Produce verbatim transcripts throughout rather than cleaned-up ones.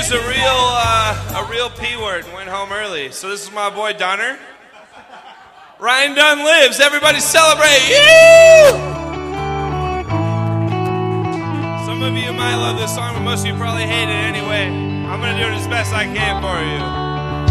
used a real, uh, a real P word and went home early. So this is my boy Donner. Ryan Dunn lives. Everybody celebrate. Yoo! Some of you might love this song, but most of you probably hate it anyway. I'm going to do it as best I can for you.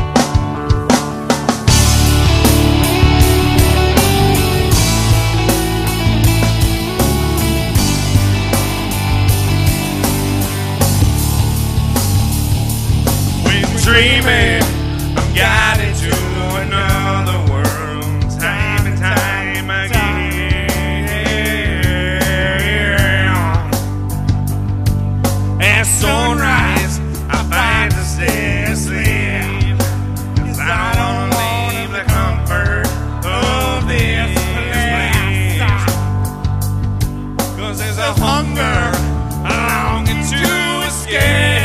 Dreaming, I'm guided to another world, time and time again. At sunrise, I find to stay asleep, 'cause I don't leave the comfort of this place. 'Cause there's a hunger, a longing to escape.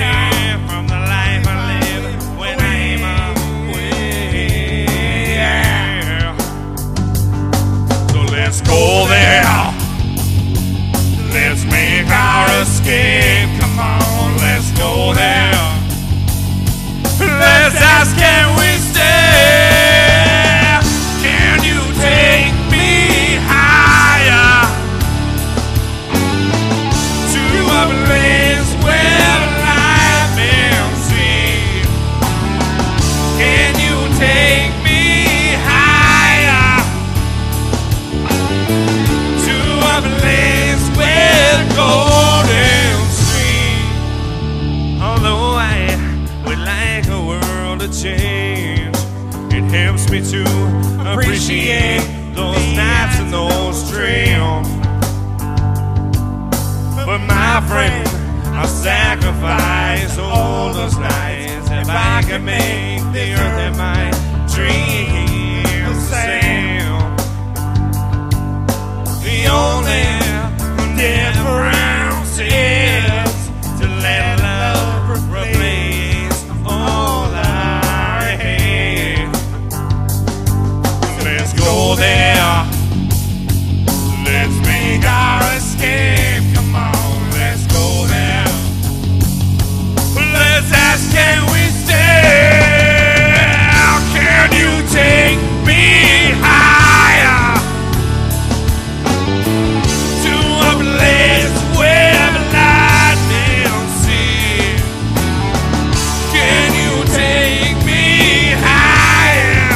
Let's go there. Let's make our escape. Come on, let's go there. Let's ask, can we stay? Can you take me higher to a place where life is seen? Can you take me place with golden stream? Although I would like a world to change, it helps me to appreciate those nights and those dreams. But my friend, I'll sacrifice all those nights if I can make the earth and my dreams the same. The only difference is to let love replace all I hate. Let's go there. Let's make our escape. Come on, let's go there. Let's ask, can we stay? Can you take me higher? Place where lightning sees. Can you take me higher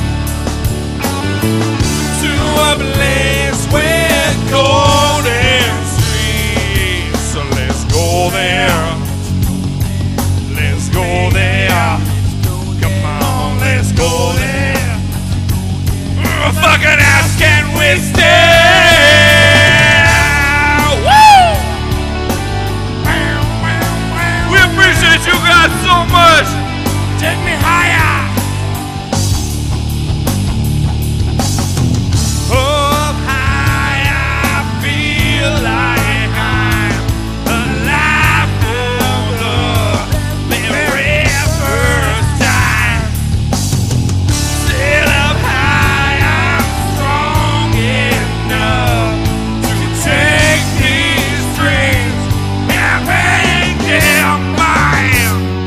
to a place where golden streams? So let's go there. Let's go there. Come on, let's go there. Fucking ass, can we stay? You got so much. Take me higher. Up high, I feel like I'm alive for the very first time. Sit up high, I'm strong enough to take these dreams and make them mine.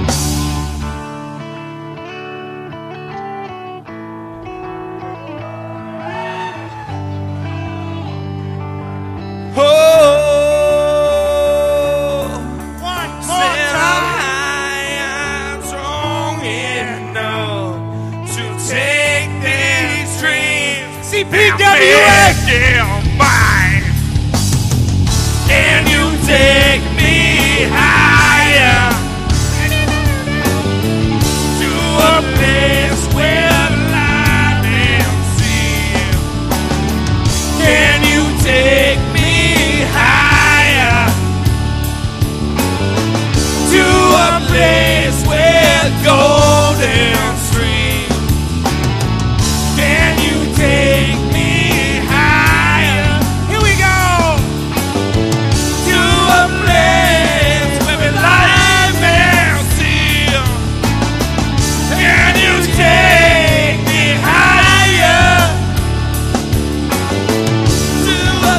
P W X! Can you take me higher to a place where lightning sees? Can you take me higher to a place where golden streams? Can you take me higher? Here we go. To a place where life is sealed. Can you take me higher to a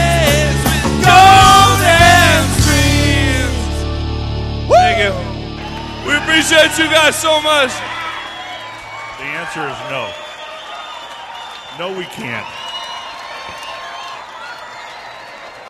place with golden streams? Thank you. We appreciate you guys so much. The answer is no. No, we can't.